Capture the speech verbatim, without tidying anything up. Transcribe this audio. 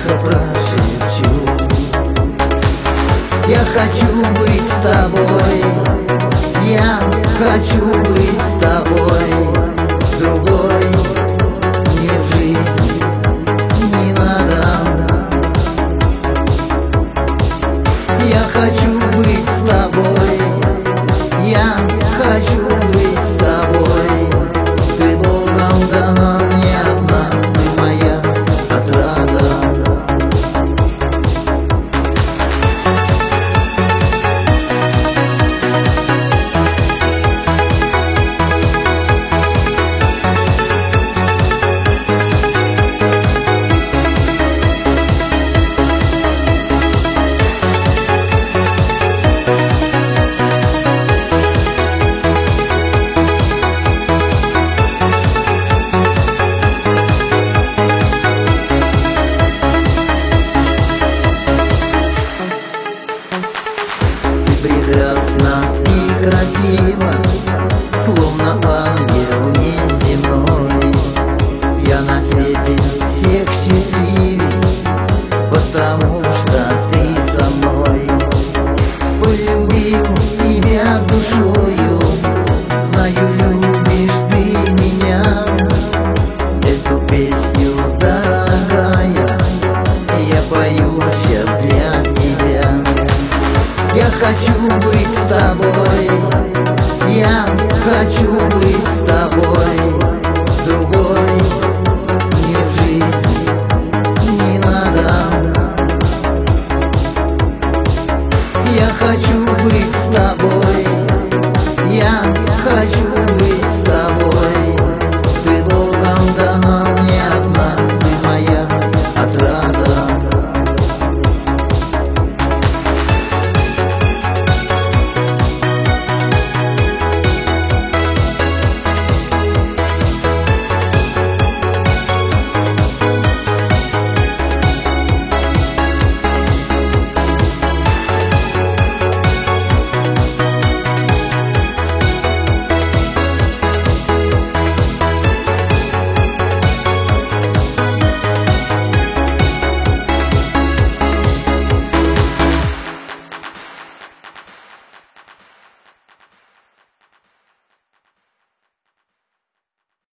тихо прошепчу: я хочу быть с тобой, я хочу быть с тобой. Другой мне в жизни не надо. Я хочу быть с тобой, я хочу быть с тобой. Ты Богом дана мне одна, ты моя отрада. Прекрасно и красиво, словно ангел неземной. Я на свете всех счастливей, потому что ты со мной. Полюбил тебя душою, знаю, любишь ты меня. Эту песню, дорогая, я пою сейчас для тебя. Я хочу